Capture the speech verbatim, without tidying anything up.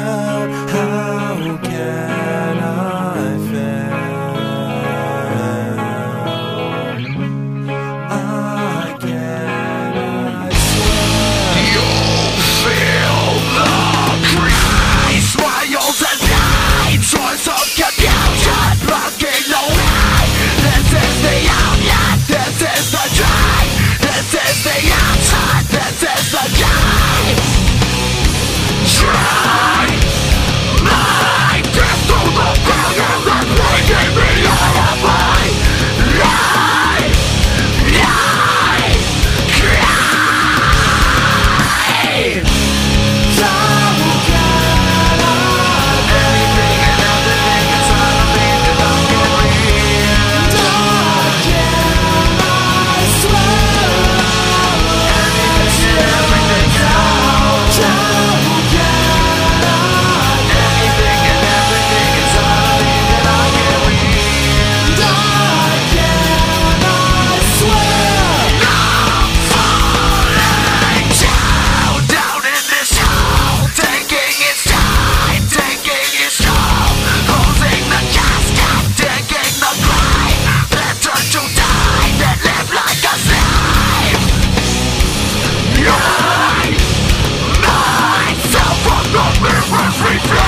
How can I fail? I can I swear. You'll feel the cry, smiles and night, choice of confusion, blocking the way. This is the outlet, this is the drive, this is the outside, this is the game. Try my death to the failure that's breaking me out of my life. Life, cry. Anything and everything inside of me that I can read. Anything and everything else. Anything and everything inside of me that I can read. I'm falling down, down in this hole, taking its time, taking its toll, closing the casket, digging the grave, better to die than live like a slave. Hide myself from the mirror's reflection.